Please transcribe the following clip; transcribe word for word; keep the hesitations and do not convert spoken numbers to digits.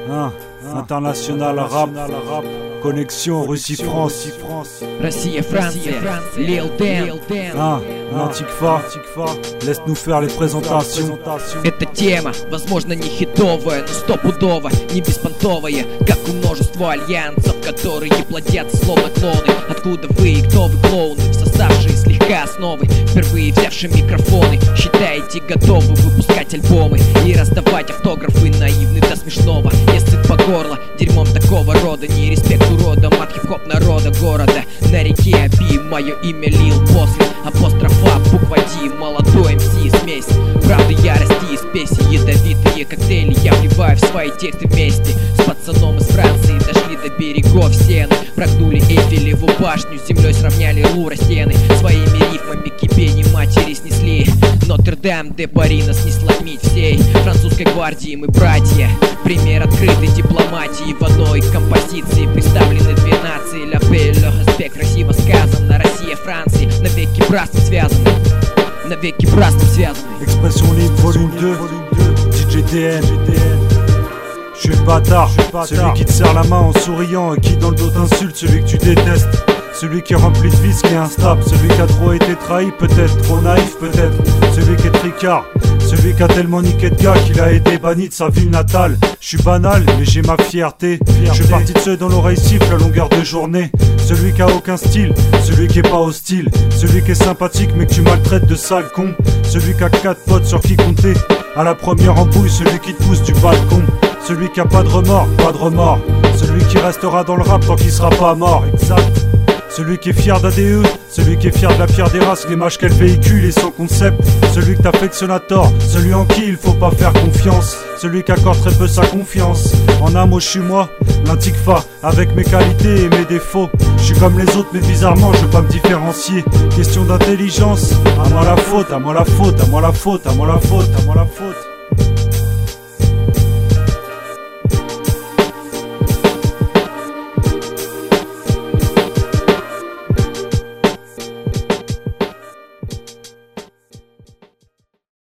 Hein, international rap, connexion Russie-France. Россия, Франция, Lil Dan. Hein, Antifa, laisse-nous faire les présentations. Эта тема, возможно, не хитовая, но стопудово не беспонтовая, как у множества альянсов, которые плодятся словно клоны. Откуда вы и кто вы, клоуны, всосавшие слегка основы, впервые взявшие микрофоны? Считаете, готовы выпускать альбомы и раздавать автографы наивны до смешного? Если по горло дерьмом такого рода, не респект уродам от хип-хоп народа города. На реке Аби мое имя Лил, после апострофа буква Ди, молодой эм си смесь правды, ярости и спеси, ядовитые коктейли я вливаю в свои тексты вместе с пацаном из Франции. Дошли до берегов Сены, прогнули Эйфелеву башню, с землей сравняли Лура стены, своими рифмами кипени матери снесли. Нотр-Дам де Пари нас не сломить всей французской гвардии, мы братья. Пример открытой дипломатии в одной композиции представлены две нации. Ля Пель, респект, красиво сказано. Россия, Франция, навеки братством связаны, навеки братством связаны. Expression libre, volume deux, D J D N. Je suis le bâtard, celui qui te serre la main en souriant et qui dans le dos t'insulte, celui que tu détestes. Celui qui est rempli de vices, qui est instable. Celui qui a trop été trahi, peut-être, trop naïf, peut-être. Celui qui est tricard, celui qui a tellement niqué de gars qu'il a été banni de sa ville natale. Je suis banal, mais j'ai ma fierté. Je suis parti de ceux dont l'oreille siffle à longueur de journée. Celui qui a aucun style, celui qui est pas hostile. Celui qui est sympathique mais que tu maltraites de sale con. Celui qui a quatre potes sur qui compter. À la première embrouille, celui qui te pousse du balcon. Celui qui a pas de remords, pas de remords. Celui qui restera dans le rap tant qu'il sera pas mort, exact. Celui qui est fier d'A D E, celui qui est fier de la pire des races, l'image qu'elle véhicule et son concept. Celui que t'affectionnes à tort, celui en qui il faut pas faire confiance. Celui qui accorde très peu sa confiance. En un mot, je suis moi, l'Antifa, avec mes qualités et mes défauts. Je suis comme les autres mais bizarrement je veux pas me différencier. Question d'intelligence, à moi la faute, à moi la faute, à moi la faute, à moi la faute, à moi la faute.